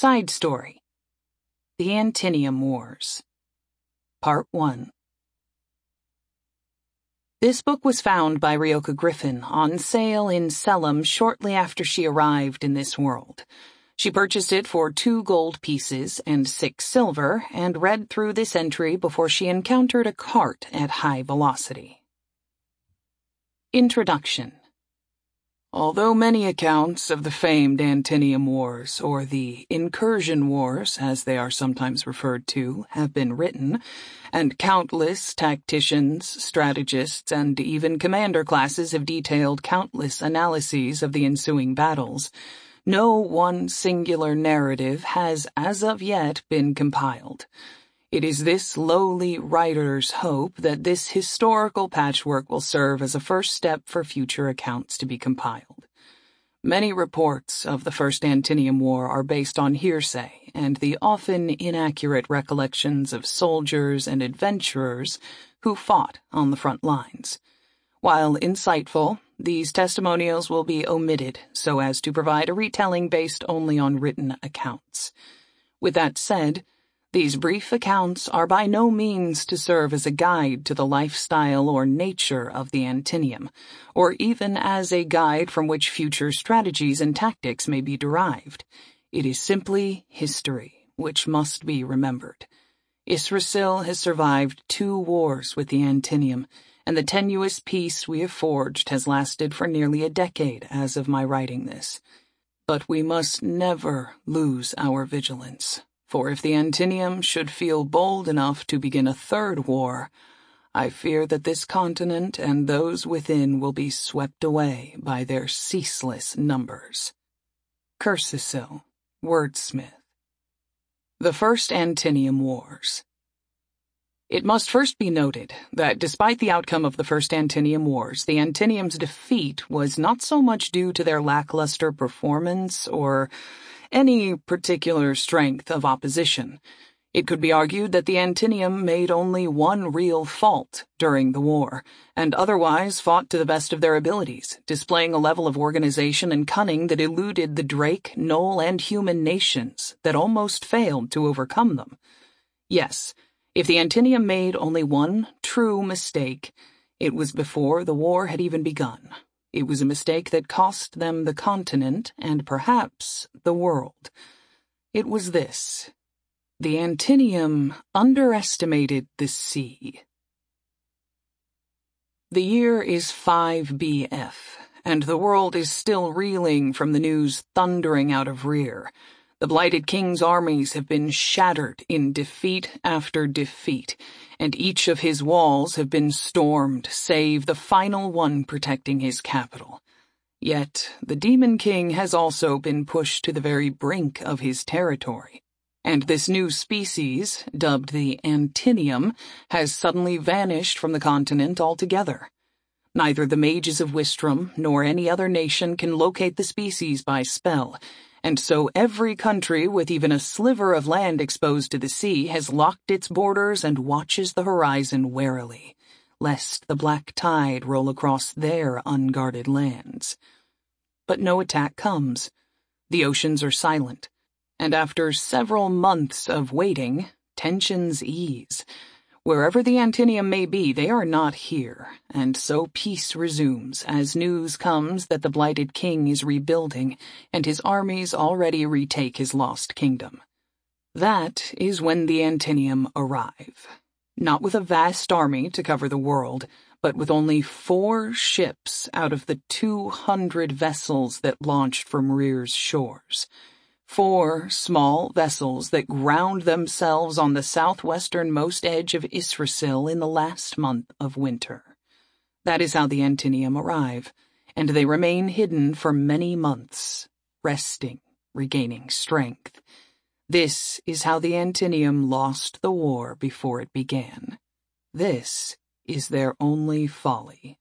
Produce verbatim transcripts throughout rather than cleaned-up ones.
Side Story: The Antinium Wars. Part one. This book was found by Ryoka Griffin on sale in Selim shortly after she arrived in this world. She purchased it for two gold pieces and six silver and read through this entry before she encountered a cart at high velocity. Introduction. Although many accounts of the famed Antinium Wars, or the Incursion Wars as they are sometimes referred to, have been written, and countless tacticians, strategists, and even commander classes have detailed countless analyses of the ensuing battles, no one singular narrative has as of yet been compiled. It is this lowly writer's hope that this historical patchwork will serve as a first step for future accounts to be compiled. Many reports of the First Antinium War are based on hearsay and the often inaccurate recollections of soldiers and adventurers who fought on the front lines. While insightful, these testimonials will be omitted so as to provide a retelling based only on written accounts. With that said, these brief accounts are by no means to serve as a guide to the lifestyle or nature of the Antinium, or even as a guide from which future strategies and tactics may be derived. It is simply history, which must be remembered. Yggdrasil has survived two wars with the Antinium, and the tenuous peace we have forged has lasted for nearly a decade as of my writing this. But we must never lose our vigilance. For if the Antinium should feel bold enough to begin a third war, I fear that this continent and those within will be swept away by their ceaseless numbers. Cursisil, Wordsmith. The First Antinium Wars. It must first be noted that despite the outcome of the First Antinium Wars, the Antinium's defeat was not so much due to their lackluster performance or any particular strength of opposition. It could be argued that the Antinium made only one real fault during the war, and otherwise fought to the best of their abilities, displaying a level of organization and cunning that eluded the Drake, Knoll, and human nations that almost failed to overcome them. Yes, if the Antinium made only one true mistake, it was before the war had even begun. It was a mistake that cost them the continent and perhaps the world. It was this: the Antinium underestimated the sea. The year is five B F, and the world is still reeling from the news thundering out of Rear. The Blighted King's armies have been shattered in defeat after defeat, and each of his walls have been stormed, save the final one protecting his capital. Yet the Demon King has also been pushed to the very brink of his territory, and this new species, dubbed the Antinium, has suddenly vanished from the continent altogether. Neither the mages of Wistrum nor any other nation can locate the species by spell, and so every country with even a sliver of land exposed to the sea has locked its borders and watches the horizon warily, lest the black tide roll across their unguarded lands. But no attack comes. The oceans are silent, and after several months of waiting, tensions ease. Wherever the Antinium may be, they are not here, and so peace resumes as news comes that the Blighted King is rebuilding and his armies already retake his lost kingdom. That is when the Antinium arrive, not with a vast army to cover the world, but with only four ships out of the two hundred vessels that launched from Rear's shores. Four small vessels that ground themselves on the southwesternmost edge of Yggdrasil in the last month of winter. That is how the Antinium arrive, and they remain hidden for many months, resting, regaining strength. This is how the Antinium lost the war before it began. This is their only folly.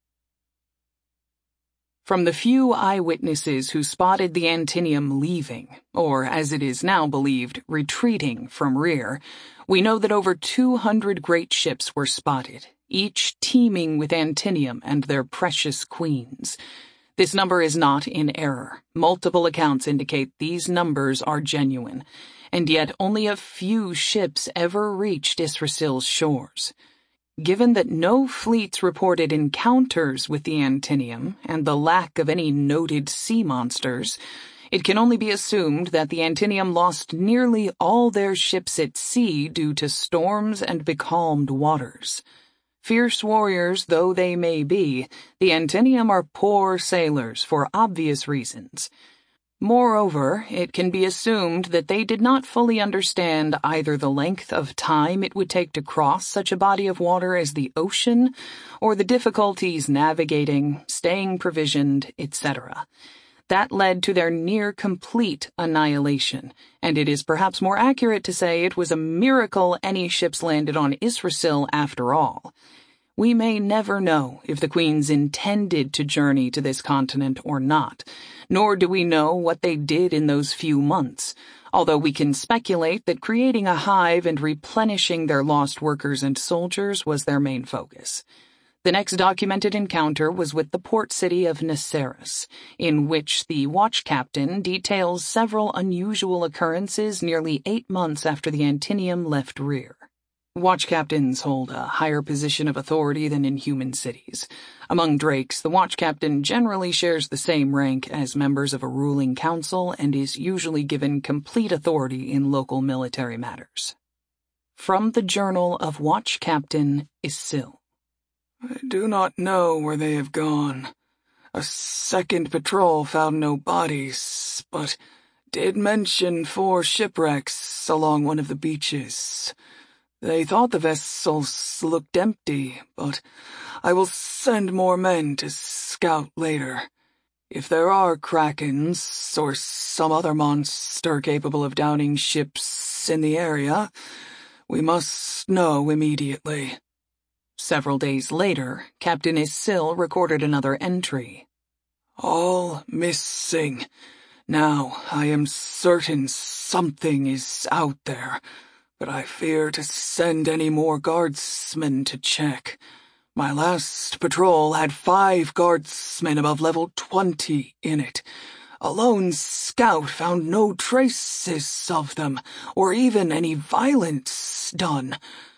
From the few eyewitnesses who spotted the Antinium leaving, or as it is now believed, retreating from Rear, we know that over two hundred great ships were spotted, each teeming with Antinium and their precious queens. This number is not in error. Multiple accounts indicate these numbers are genuine, and yet only a few ships ever reached Yggdrasil's shores. Given that no fleets reported encounters with the Antinium and the lack of any noted sea monsters, it can only be assumed that the Antinium lost nearly all their ships at sea due to storms and becalmed waters. Fierce warriors though they may be, the Antinium are poor sailors for obvious reasons. Moreover, it can be assumed that they did not fully understand either the length of time it would take to cross such a body of water as the ocean, or the difficulties navigating, staying provisioned, et cetera. That led to their near-complete annihilation, and it is perhaps more accurate to say it was a miracle any ships landed on Yggdrasil after all. We may never know if the Queens intended to journey to this continent or not, nor do we know what they did in those few months, although we can speculate that creating a hive and replenishing their lost workers and soldiers was their main focus. The next documented encounter was with the port city of Naceres, in which the watch captain details several unusual occurrences nearly eight months after the Antinium left Rear. Watch captains hold a higher position of authority than in human cities. Among drakes, the watch captain generally shares the same rank as members of a ruling council and is usually given complete authority in local military matters. From the Journal of Watch Captain Isil. I do not know where they have gone. A second patrol found no bodies, but did mention four shipwrecks along one of the beaches. They thought the vessels looked empty, but I will send more men to scout later. If there are krakens or some other monster capable of downing ships in the area, we must know immediately. Several days later, Captain Isil recorded another entry. All missing. Now I am certain something is out there, but I fear to send any more guardsmen to check. My last patrol had five guardsmen above level twenty in it. A lone scout found no traces of them, or even any violence done.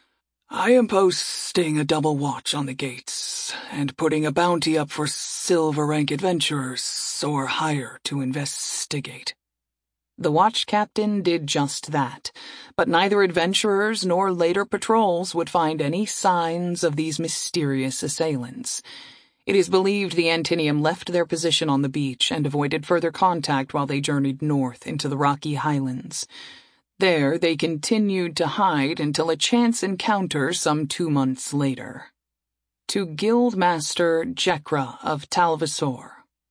I am posting a double watch on the gates, and putting a bounty up for silver rank adventurers or higher to investigate. The watch captain did just that, but neither adventurers nor later patrols would find any signs of these mysterious assailants. It is believed the Antinium left their position on the beach and avoided further contact while they journeyed north into the Rocky Highlands. There they continued to hide until a chance encounter some two months later. To Guildmaster Jekra of Talvasor.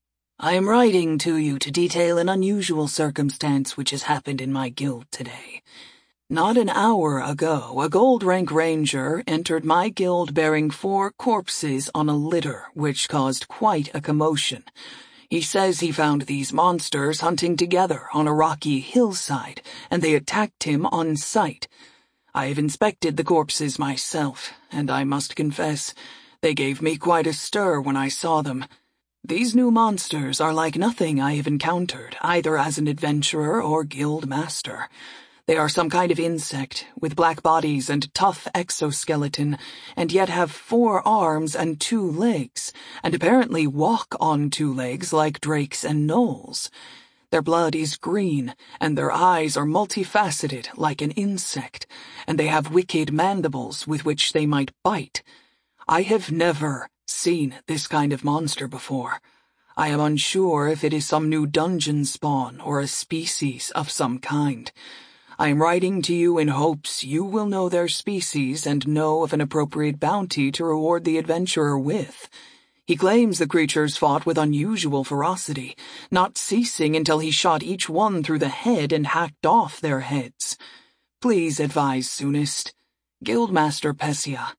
I am writing to you to detail an unusual circumstance which has happened in my guild today. Not an hour ago, a gold rank ranger entered my guild bearing four corpses on a litter, which caused quite a commotion. He says he found these monsters hunting together on a rocky hillside, and they attacked him on sight. I have inspected the corpses myself, and I must confess, they gave me quite a stir when I saw them. These new monsters are like nothing I have encountered, either as an adventurer or guild master. They are some kind of insect, with black bodies and tough exoskeleton, and yet have four arms and two legs, and apparently walk on two legs like drakes and gnolls. Their blood is green, and their eyes are multifaceted like an insect, and they have wicked mandibles with which they might bite. I have never seen this kind of monster before. I am unsure if it is some new dungeon spawn or a species of some kind. I am writing to you in hopes you will know their species and know of an appropriate bounty to reward the adventurer with. He claims the creatures fought with unusual ferocity, not ceasing until he shot each one through the head and hacked off their heads. Please advise soonest. Guildmaster Pessia.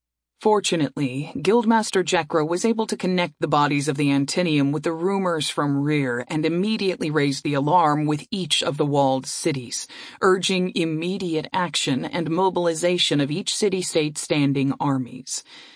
Fortunately, Guildmaster Jekra was able to connect the bodies of the Antinium with the rumors from Rear and immediately raised the alarm with each of the walled cities, urging immediate action and mobilization of each city-state standing armies.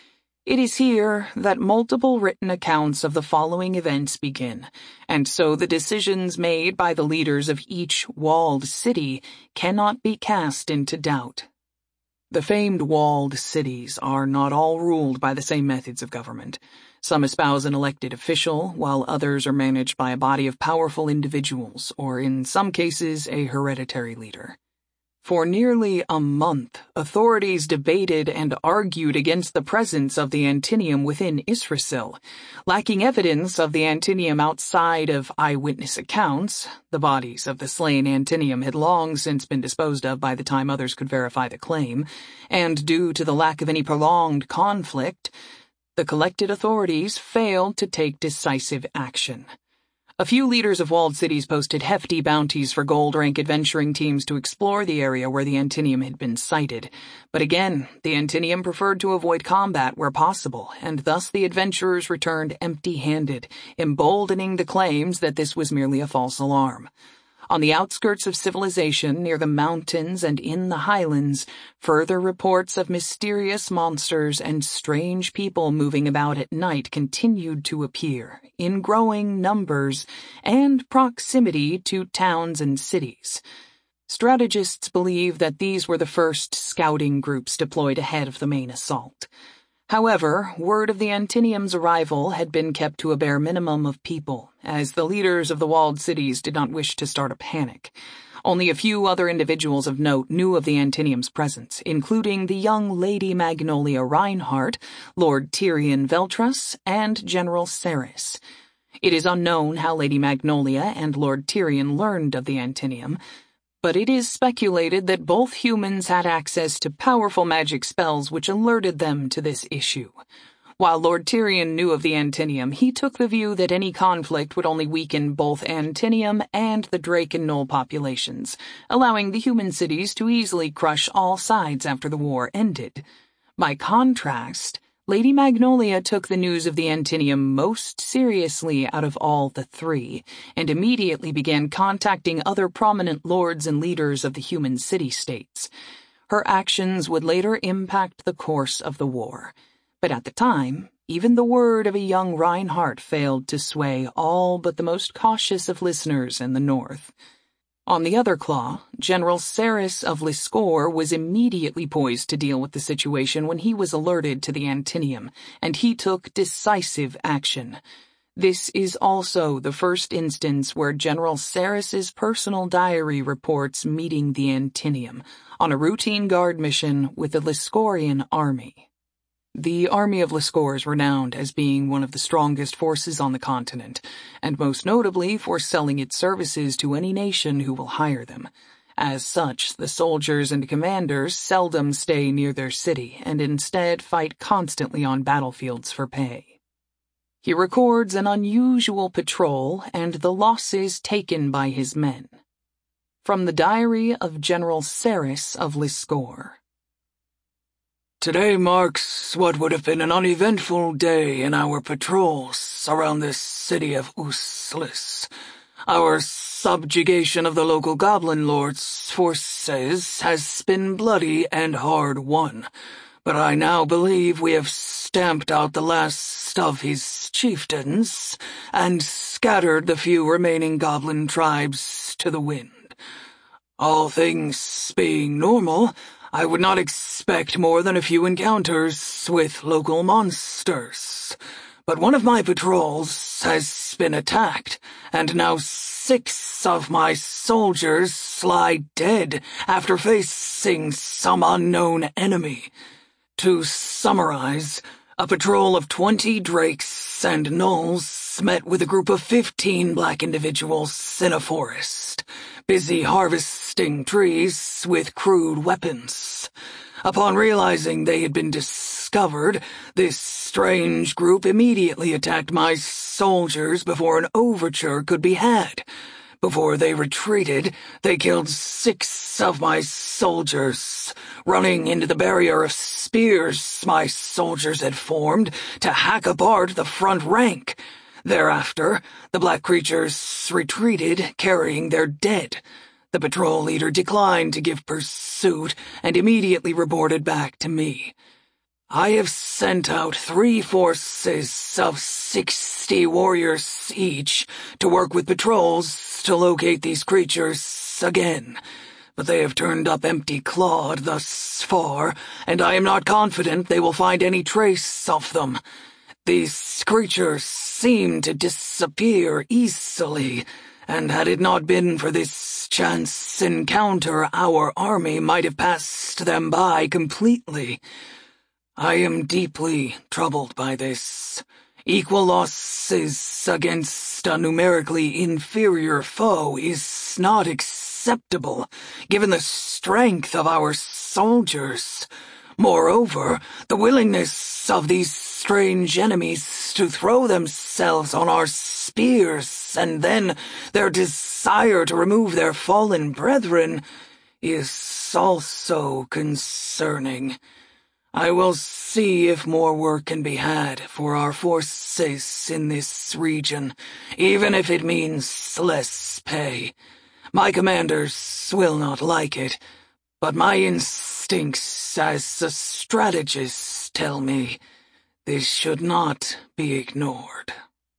It is here that multiple written accounts of the following events begin, and so the decisions made by the leaders of each walled city cannot be cast into doubt. The famed walled cities are not all ruled by the same methods of government. Some espouse an elected official, while others are managed by a body of powerful individuals, or in some cases a hereditary leader. For nearly a month, authorities debated and argued against the presence of the Antinium within Yggdrasil. Lacking evidence of the Antinium outside of eyewitness accounts, the bodies of the slain Antinium had long since been disposed of by the time others could verify the claim, and due to the lack of any prolonged conflict, the collected authorities failed to take decisive action. A few leaders of walled cities posted hefty bounties for gold-rank adventuring teams to explore the area where the Antinium had been sighted. But again, the Antinium preferred to avoid combat where possible, and thus the adventurers returned empty-handed, emboldening the claims that this was merely a false alarm. On the outskirts of civilization, near the mountains and in the highlands, further reports of mysterious monsters and strange people moving about at night continued to appear, in growing numbers and proximity to towns and cities. Strategists believe that these were the first scouting groups deployed ahead of the main assault. However, word of the Antinium's arrival had been kept to a bare minimum of people, as the leaders of the walled cities did not wish to start a panic. Only a few other individuals of note knew of the Antinium's presence, including the young Lady Magnolia Reinhardt, Lord Tyrion Veltras, and General Cerys. It is unknown how Lady Magnolia and Lord Tyrion learned of the Antinium, but it is speculated that both humans had access to powerful magic spells which alerted them to this issue. While Lord Tyrion knew of the Antinium, he took the view that any conflict would only weaken both Antinium and the Drake and Knoll populations, allowing the human cities to easily crush all sides after the war ended. By contrast, Lady Magnolia took the news of the Antinium most seriously out of all the three, and immediately began contacting other prominent lords and leaders of the human city-states. Her actions would later impact the course of the war, but at the time, even the word of a young Reinhardt failed to sway all but the most cautious of listeners in the north. On the other claw, General Cerys of Liscor was immediately poised to deal with the situation when he was alerted to the Antinium, and he took decisive action. This is also the first instance where General Cerys's personal diary reports meeting the Antinium on a routine guard mission with the Liscorian army. The army of Liscor is renowned as being one of the strongest forces on the continent, and most notably for selling its services to any nation who will hire them. As such, the soldiers and commanders seldom stay near their city, and instead fight constantly on battlefields for pay. He records an unusual patrol and the losses taken by his men. From the diary of General Cerys of Liscor. Today marks what would have been an uneventful day in our patrols around the city of Uslis. Our subjugation of the local goblin lord's forces has been bloody and hard won, but I now believe we have stamped out the last of his chieftains and scattered the few remaining goblin tribes to the wind. All things being normal, I would not expect more than a few encounters with local monsters. But one of my patrols has been attacked, and now six of my soldiers lie dead after facing some unknown enemy. To summarize, a patrol of twenty drakes and gnolls met with a group of fifteen black individuals in a forest, busy harvesting trees with crude weapons. Upon realizing they had been discovered, this strange group immediately attacked my soldiers before an overture could be had. Before they retreated, they killed six of my soldiers, running into the barrier of spears my soldiers had formed to hack apart the front rank. Thereafter, the black creatures retreated, carrying their dead. The patrol leader declined to give pursuit and immediately reported back to me. I have sent out three forces of sixty warriors each to work with patrols to locate these creatures again, but they have turned up empty-clawed thus far, and I am not confident they will find any trace of them. These creatures seem to disappear easily, and had it not been for this chance encounter, our army might have passed them by completely. I am deeply troubled by this. Equal losses against a numerically inferior foe is not acceptable, given the strength of our soldiers. Moreover, the willingness of these strange enemies to throw themselves on our spears, and then their desire to remove their fallen brethren, is also concerning. I will see if more work can be had for our forces in this region, even if it means less pay. My commanders will not like it, but my instincts as a strategist tell me this should not be ignored.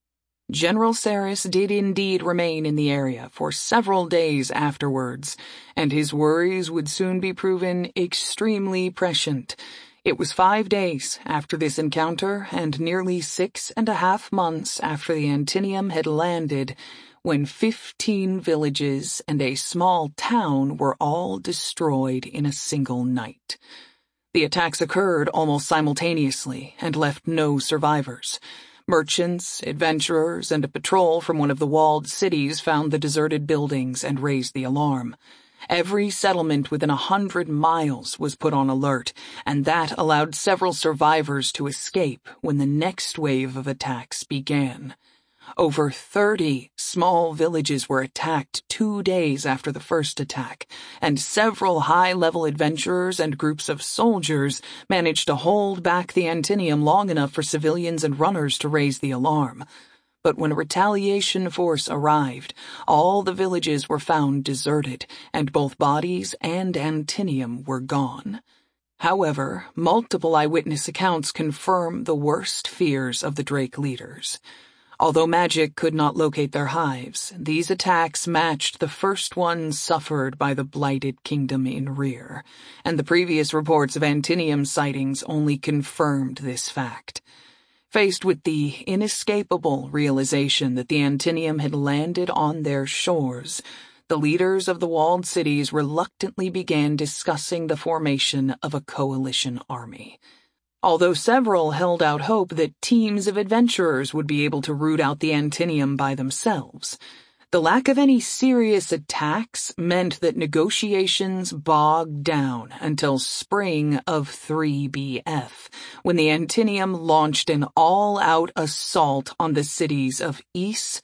General Saris did indeed remain in the area for several days afterwards, and his worries would soon be proven extremely prescient. It was five days after this encounter, and nearly six and a half months after the Antinium had landed, when fifteen villages and a small town were all destroyed in a single night. The attacks occurred almost simultaneously and left no survivors. Merchants, adventurers, and a patrol from one of the walled cities found the deserted buildings and raised the alarm. Every settlement within a hundred miles was put on alert, and that allowed several survivors to escape when the next wave of attacks began. Over thirty small villages were attacked two days after the first attack, and several high-level adventurers and groups of soldiers managed to hold back the Antinium long enough for civilians and runners to raise the alarm. But when a retaliation force arrived, all the villages were found deserted, and both bodies and Antinium were gone. However, multiple eyewitness accounts confirm the worst fears of the Drake leaders. Although magic could not locate their hives, these attacks matched the first ones suffered by the blighted kingdom in rear, and the previous reports of Antinium sightings only confirmed this fact. Faced with the inescapable realization that the Antinium had landed on their shores, the leaders of the walled cities reluctantly began discussing the formation of a coalition army. Although several held out hope that teams of adventurers would be able to root out the Antinium by themselves, the lack of any serious attacks meant that negotiations bogged down until spring of three B F, when the Antinium launched an all-out assault on the cities of Ys,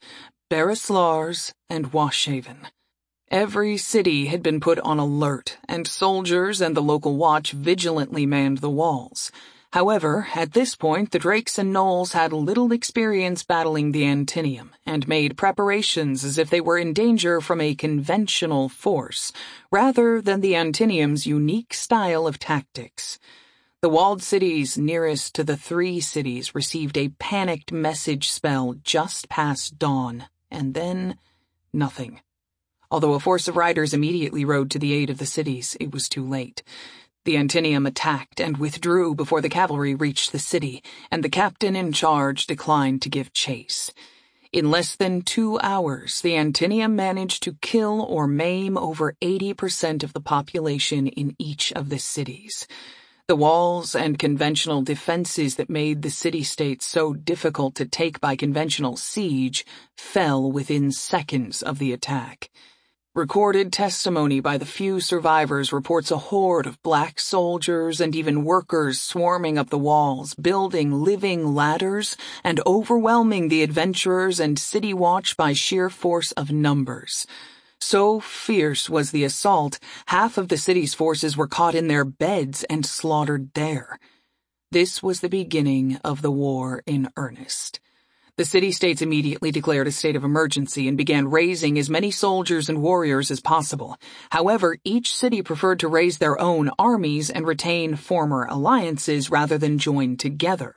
Barislars, and Washhaven. Every city had been put on alert, and soldiers and the local watch vigilantly manned the walls. However, at this point, the Drakes and Gnolls had little experience battling the Antinium, and made preparations as if they were in danger from a conventional force, rather than the Antinium's unique style of tactics. The walled cities nearest to the three cities received a panicked message spell just past dawn, and then nothing. Although a force of riders immediately rode to the aid of the cities, it was too late. The Antinium attacked and withdrew before the cavalry reached the city, and the captain in charge declined to give chase. In less than two hours, the Antinium managed to kill or maim over eighty percent of the population in each of the cities. The walls and conventional defenses that made the city-states so difficult to take by conventional siege fell within seconds of the attack. Recorded testimony by the few survivors reports a horde of black soldiers and even workers swarming up the walls, building living ladders, and overwhelming the adventurers and city watch by sheer force of numbers. So fierce was the assault, half of the city's forces were caught in their beds and slaughtered there. This was the beginning of the war in earnest. The city-states immediately declared a state of emergency and began raising as many soldiers and warriors as possible. However, each city preferred to raise their own armies and retain former alliances rather than join together.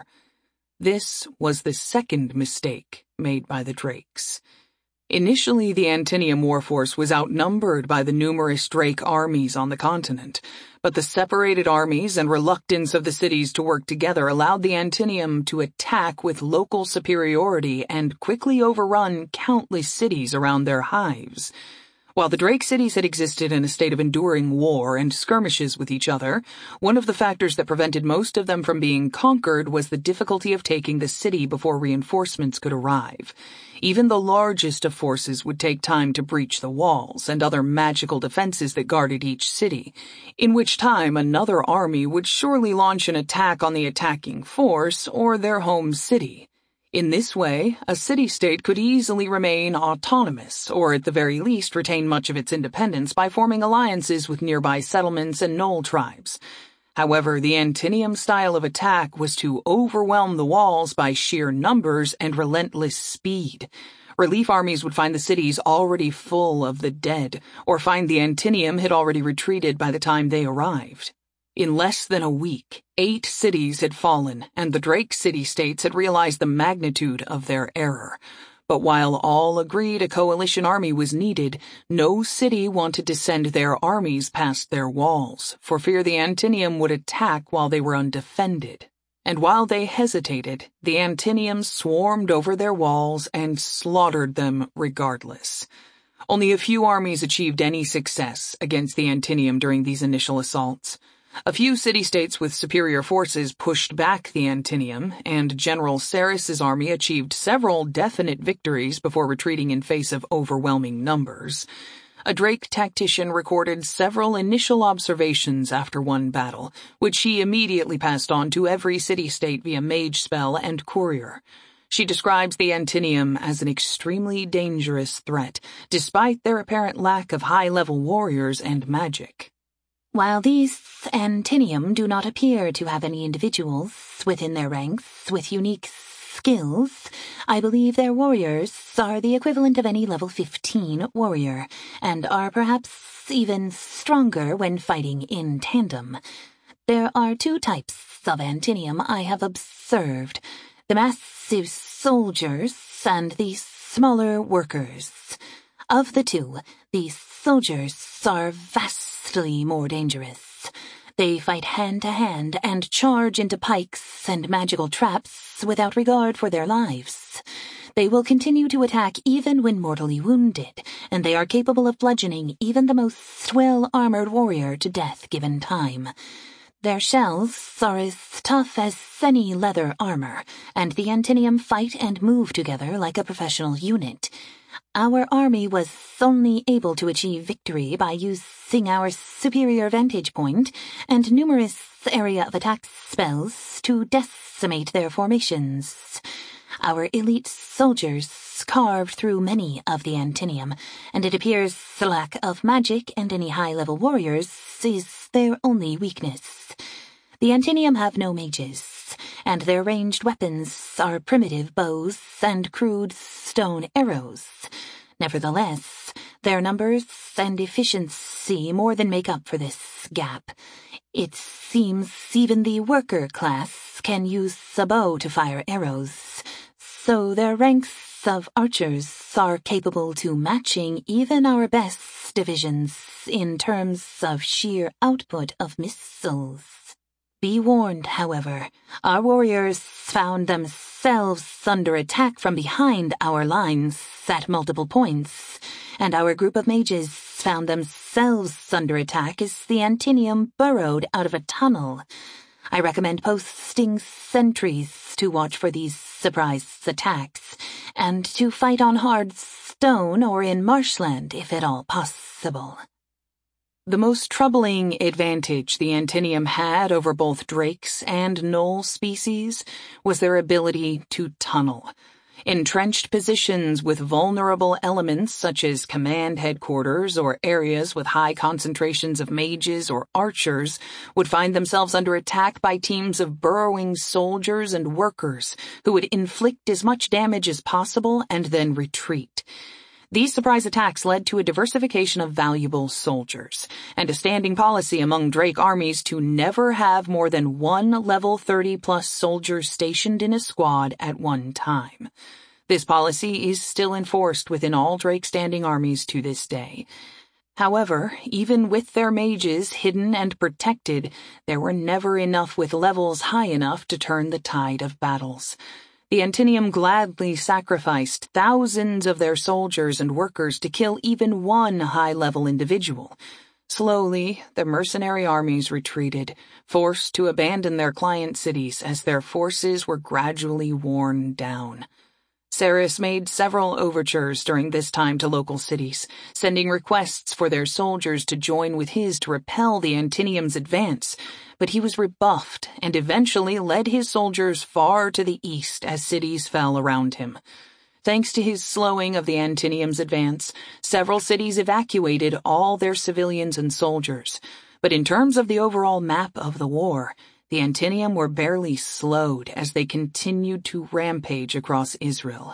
This was the second mistake made by the Drakes. Initially, the Antinium warforce was outnumbered by the numerous Drake armies on the continent, but the separated armies and reluctance of the cities to work together allowed the Antinium to attack with local superiority and quickly overrun countless cities around their hives. While the Drake cities had existed in a state of enduring war and skirmishes with each other, one of the factors that prevented most of them from being conquered was the difficulty of taking the city before reinforcements could arrive. Even the largest of forces would take time to breach the walls and other magical defenses that guarded each city, in which time another army would surely launch an attack on the attacking force or their home city. In this way, a city-state could easily remain autonomous, or at the very least retain much of its independence by forming alliances with nearby settlements and knoll tribes. However, the Antinium style of attack was to overwhelm the walls by sheer numbers and relentless speed. Relief armies would find the cities already full of the dead, or find the Antinium had already retreated by the time they arrived. In less than a week, eight cities had fallen, and the Drake city-states had realized the magnitude of their error. But while all agreed a coalition army was needed, no city wanted to send their armies past their walls, for fear the Antinium would attack while they were undefended. And while they hesitated, the Antinium swarmed over their walls and slaughtered them regardless. Only a few armies achieved any success against the Antinium during these initial assaults. A few city-states with superior forces pushed back the Antinium, and General Ceres's army achieved several definite victories before retreating in face of overwhelming numbers. A Drake tactician recorded several initial observations after one battle, which she immediately passed on to every city-state via mage spell and courier. She describes the Antinium as an extremely dangerous threat, despite their apparent lack of high-level warriors and magic. While these Antinium do not appear to have any individuals within their ranks with unique skills, I believe their warriors are the equivalent of any level fifteen warrior, and are perhaps even stronger when fighting in tandem. There are two types of Antinium I have observed, the massive soldiers and the smaller workers. Of the two, the soldiers are vastly more dangerous. They fight hand-to-hand and charge into pikes and magical traps without regard for their lives. They will continue to attack even when mortally wounded, and they are capable of bludgeoning even the most well-armored warrior to death given time. Their shells are as tough as any leather armor, and the Antinium fight and move together like a professional unit. Our army was only able to achieve victory by using our superior vantage point and numerous area of attack spells to decimate their formations. Our elite soldiers carved through many of the Antinium, and it appears the lack of magic and any high-level warriors is their only weakness. The Antinium have no mages, and their ranged weapons are primitive bows and crude stone arrows. Nevertheless, their numbers and efficiency more than make up for this gap. It seems even the worker class can use a bow to fire arrows, so their ranks of archers are capable to matching even our best divisions in terms of sheer output of missiles. Be warned, however, our warriors found themselves under attack from behind our lines at multiple points, and our group of mages found themselves under attack as the Antinium burrowed out of a tunnel. I recommend posting sentries to watch for these surprise attacks, and to fight on hard stone or in marshland if at all possible. The most troubling advantage the Antinium had over both drakes and gnoll species was their ability to tunnel. Entrenched positions with vulnerable elements such as command headquarters or areas with high concentrations of mages or archers would find themselves under attack by teams of burrowing soldiers and workers who would inflict as much damage as possible and then retreat. These surprise attacks led to a diversification of valuable soldiers, and a standing policy among Drake armies to never have more than one level thirty plus soldiers stationed in a squad at one time. This policy is still enforced within all Drake standing armies to this day. However, even with their mages hidden and protected, there were never enough with levels high enough to turn the tide of battles. The Antinium gladly sacrificed thousands of their soldiers and workers to kill even one high-level individual. Slowly, the mercenary armies retreated, forced to abandon their client cities as their forces were gradually worn down. Sarus made several overtures during this time to local cities, sending requests for their soldiers to join with his to repel the Antinium's advance, but he was rebuffed and eventually led his soldiers far to the east as cities fell around him. Thanks to his slowing of the Antinium's advance, several cities evacuated all their civilians and soldiers, but in terms of the overall map of the war, the Antinium were barely slowed as they continued to rampage across Israel.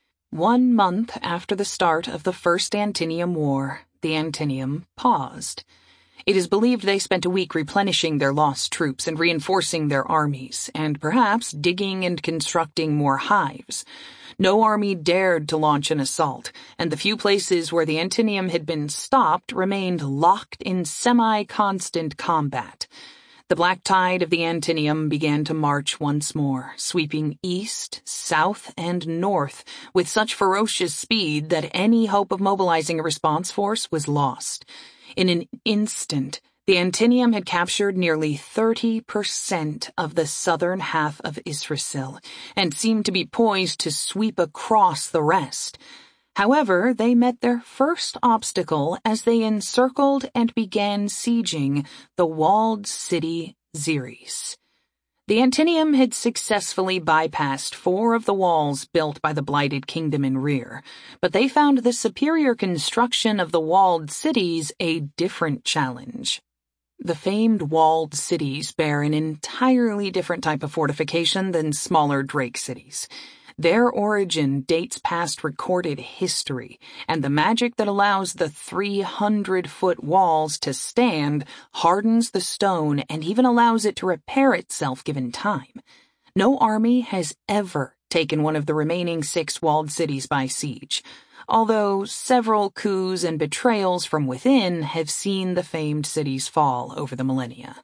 One month after the start of the First Antinium War, the Antinium paused. It is believed they spent a week replenishing their lost troops and reinforcing their armies, and perhaps digging and constructing more hives. No army dared to launch an assault, and the few places where the Antinium had been stopped remained locked in semi-constant combat. The black tide of the Antinium began to march once more, sweeping east, south, and north with such ferocious speed that any hope of mobilizing a response force was lost. In an instant, the Antinium had captured nearly thirty percent of the southern half of Israel and seemed to be poised to sweep across the rest. However, they met their first obstacle as they encircled and began sieging the walled city Xeres. The Antinium had successfully bypassed four of the walls built by the Blighted Kingdom in rear, but they found the superior construction of the walled cities a different challenge. The famed walled cities bear an entirely different type of fortification than smaller Drake cities. Their origin dates past recorded history, and the magic that allows the three hundred foot walls to stand hardens the stone and even allows it to repair itself given time. No army has ever taken one of the remaining six walled cities by siege, although several coups and betrayals from within have seen the famed cities fall over the millennia.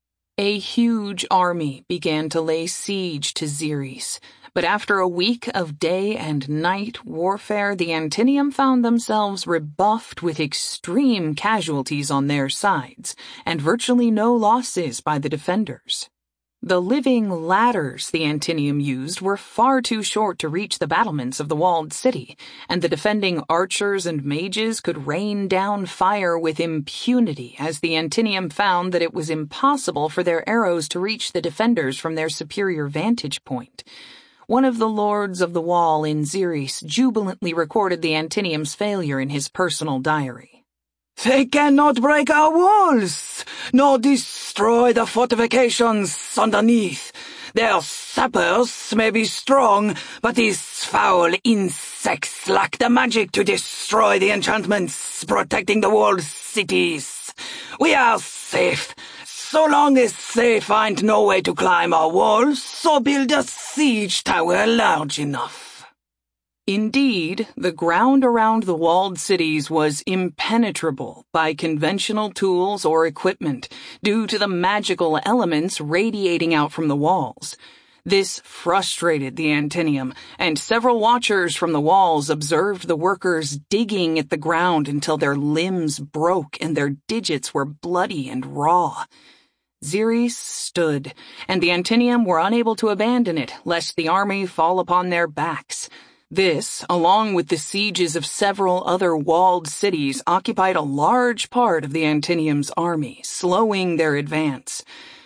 A huge army began to lay siege to Xeres, but after a week of day and night warfare, the Antinium found themselves rebuffed with extreme casualties on their sides, and virtually no losses by the defenders. The living ladders the Antinium used were far too short to reach the battlements of the walled city, and the defending archers and mages could rain down fire with impunity as the Antinium found that it was impossible for their arrows to reach the defenders from their superior vantage point. One of the lords of the wall in Xeres jubilantly recorded the Antinium's failure in his personal diary. "They cannot break our walls, nor destroy the fortifications underneath. Their sappers may be strong, but these foul insects lack the magic to destroy the enchantments protecting the walled cities. We are safe. So long as they find no way to climb our walls, so build a siege tower large enough." Indeed, the ground around the walled cities was impenetrable by conventional tools or equipment due to the magical elements radiating out from the walls. This frustrated the Antinium, and several watchers from the walls observed the workers digging at the ground until their limbs broke and their digits were bloody and raw. Xeres stood, and the Antinium were unable to abandon it, lest the army fall upon their backs. This, along with the sieges of several other walled cities, occupied a large part of the Antinium's army, slowing their advance.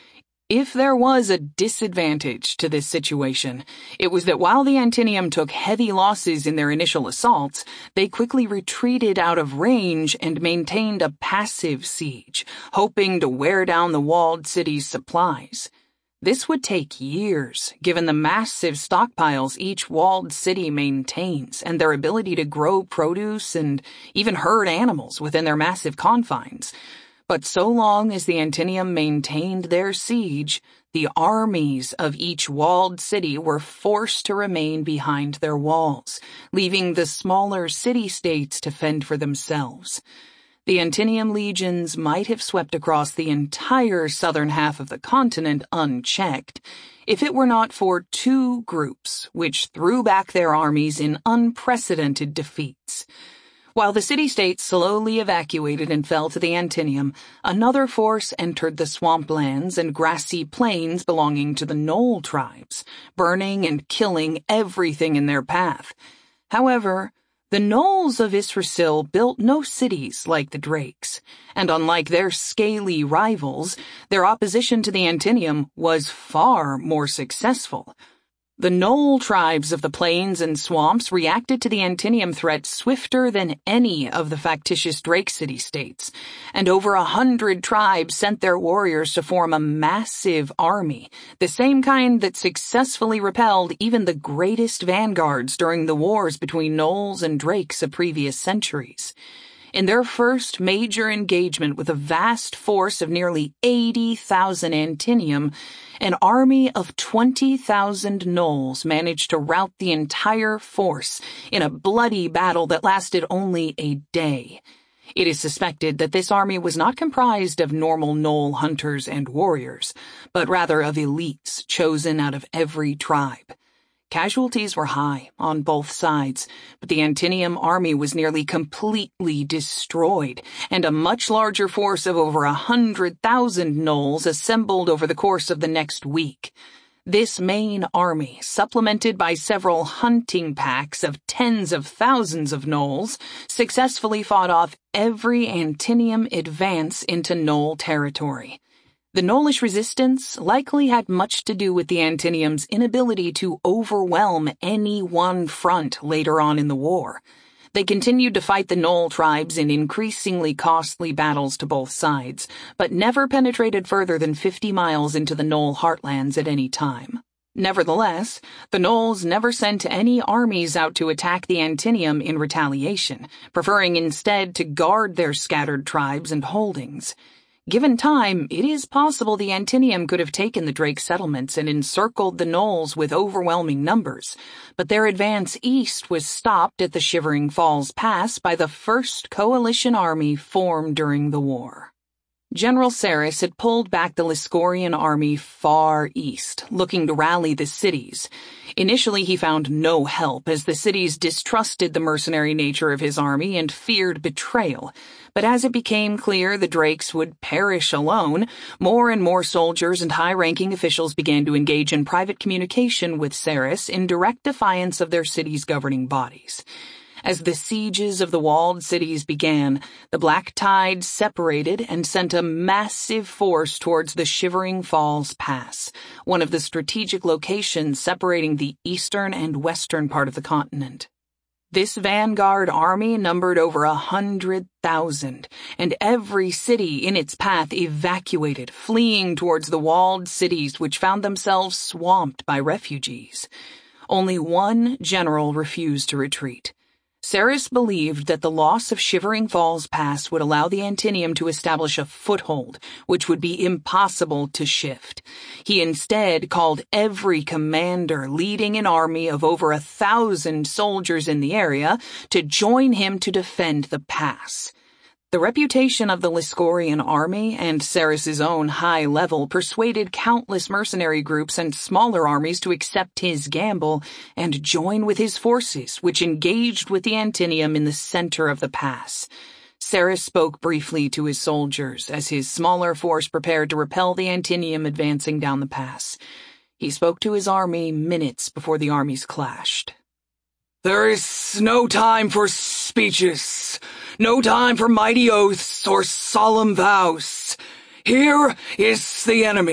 If there was a disadvantage to this situation, it was that while the Antinium took heavy losses in their initial assaults, they quickly retreated out of range and maintained a passive siege, hoping to wear down the walled city's supplies. This would take years, given the massive stockpiles each walled city maintains and their ability to grow produce and even herd animals within their massive confines. But so long as the Antinium maintained their siege, the armies of each walled city were forced to remain behind their walls, leaving the smaller city-states to fend for themselves. The Antinium legions might have swept across the entire southern half of the continent unchecked, if it were not for two groups which threw back their armies in unprecedented defeats. While the city-states slowly evacuated and fell to the Antinium, another force entered the swamplands and grassy plains belonging to the Gnoll tribes, burning and killing everything in their path. However, the Gnolls of Yggdrasil built no cities like the Drakes, and unlike their scaly rivals, their opposition to the Antinium was far more successful. The Gnoll tribes of the plains and swamps reacted to the Antinium threat swifter than any of the factitious Drake city-states, and over a hundred tribes sent their warriors to form a massive army, the same kind that successfully repelled even the greatest vanguards during the wars between Gnolls and Drakes of previous centuries. In their first major engagement with a vast force of nearly eighty thousand Antinium, an army of twenty thousand Gnolls managed to rout the entire force in a bloody battle that lasted only a day. It is suspected that this army was not comprised of normal Gnoll hunters and warriors, but rather of elites chosen out of every tribe. Casualties were high on both sides, but the Antinium army was nearly completely destroyed, and a much larger force of over a hundred thousand Gnolls assembled over the course of the next week. This main army, supplemented by several hunting packs of tens of thousands of Gnolls, successfully fought off every Antinium advance into Gnoll territory. The Gnollish resistance likely had much to do with the Antinium's inability to overwhelm any one front later on in the war. They continued to fight the Gnoll tribes in increasingly costly battles to both sides, but never penetrated further than fifty miles into the Gnoll heartlands at any time. Nevertheless, the Gnolls never sent any armies out to attack the Antinium in retaliation, preferring instead to guard their scattered tribes and holdings. Given time, it is possible the Antinium could have taken the Drake settlements and encircled the Gnolls with overwhelming numbers, but their advance east was stopped at the Shivering Falls Pass by the first coalition army formed during the war. General Sarris had pulled back the Liscorian army far east, looking to rally the cities. Initially, he found no help, as the cities distrusted the mercenary nature of his army and feared betrayal. But as it became clear the Drakes would perish alone, more and more soldiers and high-ranking officials began to engage in private communication with Sarris in direct defiance of their city's governing bodies. As the sieges of the walled cities began, the Black Tide separated and sent a massive force towards the Shivering Falls Pass, one of the strategic locations separating the eastern and western part of the continent. This vanguard army numbered over a hundred thousand, and every city in its path evacuated, fleeing towards the walled cities which found themselves swamped by refugees. Only one general refused to retreat. Sarris believed that the loss of Shivering Falls Pass would allow the Antinium to establish a foothold, which would be impossible to shift. He instead called every commander leading an army of over a thousand soldiers in the area to join him to defend the pass. The reputation of the Liscorian army and Sarris's own high level persuaded countless mercenary groups and smaller armies to accept his gamble and join with his forces, which engaged with the Antinium in the center of the pass. Sarris spoke briefly to his soldiers as his smaller force prepared to repel the Antinium advancing down the pass. He spoke to his army minutes before the armies clashed. "There is no time for speeches, no time for mighty oaths or solemn vows. Here is the enemy.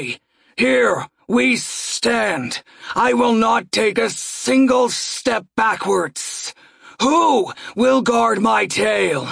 Here we stand. I will not take a single step backwards. Who will guard my tail?"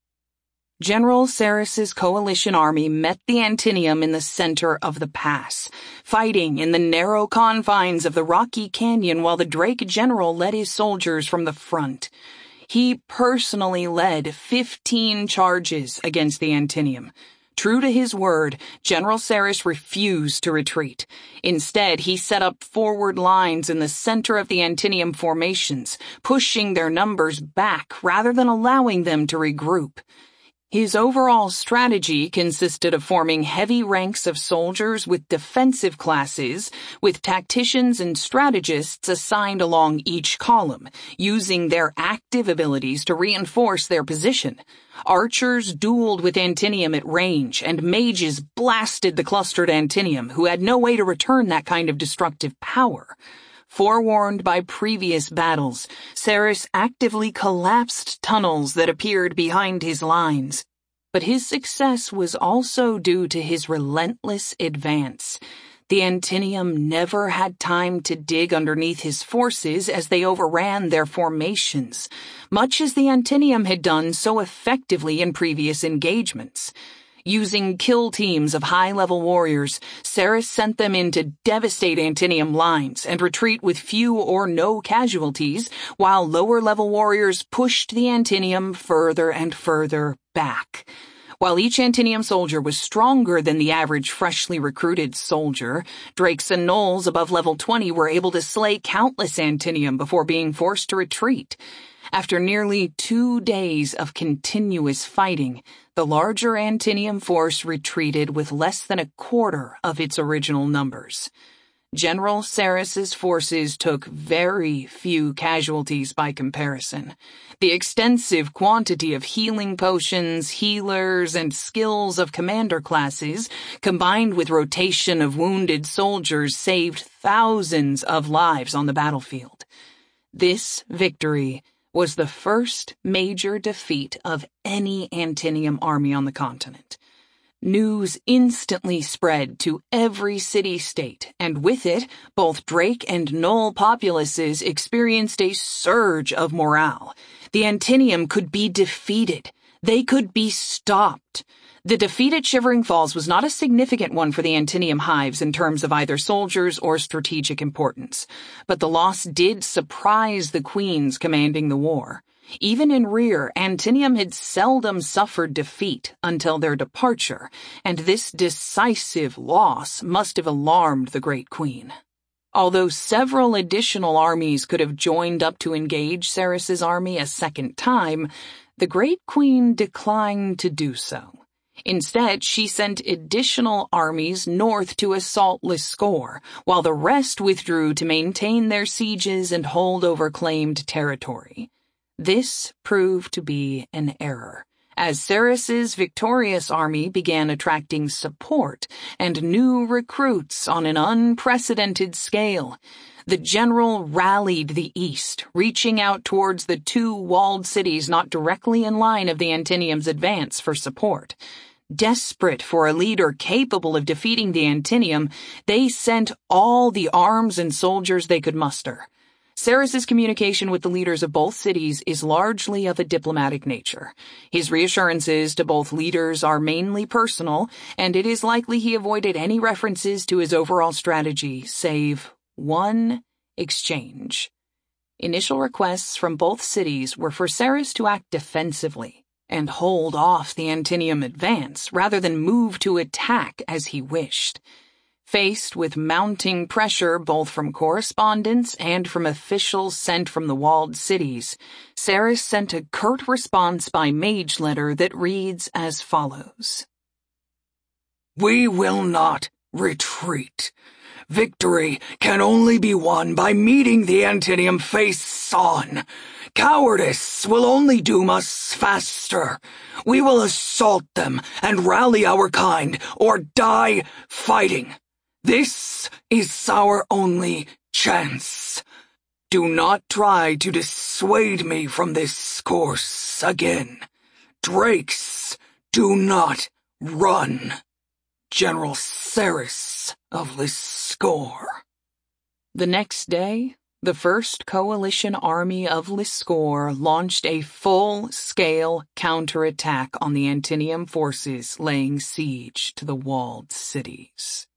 General Sarris's coalition army met the Antinium in the center of the pass, fighting in the narrow confines of the rocky canyon while the Drake general led his soldiers from the front. He personally led fifteen charges against the Antinium. True to his word, General Sarris refused to retreat. Instead, he set up forward lines in the center of the Antinium formations, pushing their numbers back rather than allowing them to regroup. His overall strategy consisted of forming heavy ranks of soldiers with defensive classes, with tacticians and strategists assigned along each column, using their active abilities to reinforce their position. Archers dueled with Antinium at range, and mages blasted the clustered Antinium, who had no way to return that kind of destructive power. Forewarned by previous battles, Sarris actively collapsed tunnels that appeared behind his lines. But his success was also due to his relentless advance. The Antinium never had time to dig underneath his forces as they overran their formations, much as the Antinium had done so effectively in previous engagements. Using kill teams of high-level warriors, Sarris sent them in to devastate Antinium lines and retreat with few or no casualties, while lower-level warriors pushed the Antinium further and further back. While each Antinium soldier was stronger than the average freshly recruited soldier, Drakes and Gnolls above level twenty were able to slay countless Antinium before being forced to retreat. After nearly two days of continuous fighting, the larger Antinium force retreated with less than a quarter of its original numbers. General Sarris's forces took very few casualties by comparison. The extensive quantity of healing potions, healers, and skills of commander classes, combined with rotation of wounded soldiers, saved thousands of lives on the battlefield. This victory was the first major defeat of any Antinium army on the continent. News instantly spread to every city-state, and with it, both Drake and Gnoll populaces experienced a surge of morale. The Antinium could be defeated. They could be stopped. The defeat at Shivering Falls was not a significant one for the Antinium hives in terms of either soldiers or strategic importance, but the loss did surprise the queens commanding the war. Even in rear, Antinium had seldom suffered defeat until their departure, and this decisive loss must have alarmed the Great Queen. Although several additional armies could have joined up to engage Sarris's army a second time, the Great Queen declined to do so. Instead, she sent additional armies north to assault Liscor, while the rest withdrew to maintain their sieges and hold over claimed territory. This proved to be an error, as Sarris's victorious army began attracting support and new recruits on an unprecedented scale. The general rallied the east, reaching out towards the two walled cities not directly in line of the Antinium's advance for support. Desperate for a leader capable of defeating the Antinium, they sent all the arms and soldiers they could muster. Sarris's communication with the leaders of both cities is largely of a diplomatic nature. His reassurances to both leaders are mainly personal, and it is likely he avoided any references to his overall strategy, save one exchange. Initial requests from both cities were for Sarris to act defensively and hold off the Antinium advance rather than move to attack as he wished. Faced with mounting pressure both from correspondents and from officials sent from the walled cities, Sarris sent a curt response by mage letter that reads as follows. We will not retreat. Victory can only be won by meeting the Antinium face on. Cowardice will only doom us faster. We will assault them and rally our kind, or die fighting. This is our only chance. Do not try to dissuade me from this course again. Drakes, do not run. General Ceres of Liscor. The next day, the first coalition army of Liscor launched a full-scale counterattack on the Antinium forces laying siege to the walled cities.